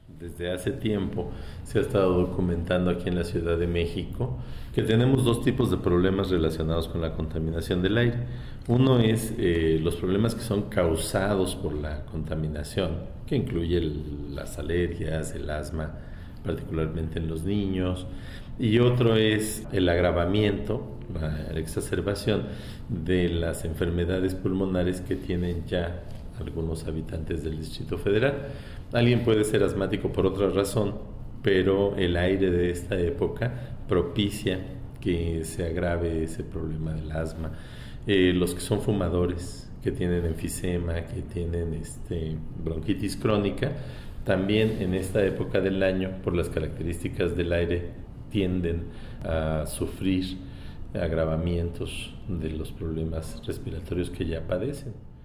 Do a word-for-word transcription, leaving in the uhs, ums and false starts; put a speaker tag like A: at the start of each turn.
A: Desde hace tiempo se ha estado documentando aquí en la Ciudad de México que tenemos dos tipos de problemas relacionados con la contaminación del aire. Uno es eh, los problemas que son causados por la contaminación, que incluye el, las alergias, el asma, particularmente en los niños, y otro es el agravamiento, la exacerbación de las enfermedades pulmonares que tienen ya algunos habitantes del Distrito Federal. Alguien puede ser asmático por otra razón, pero el aire de esta época propicia que se agrave ese problema del asma. Eh, los que son fumadores, que tienen enfisema, que tienen este, bronquitis crónica, también en esta época del año, por las características del aire, tienden a sufrir agravamientos de los problemas respiratorios que ya padecen.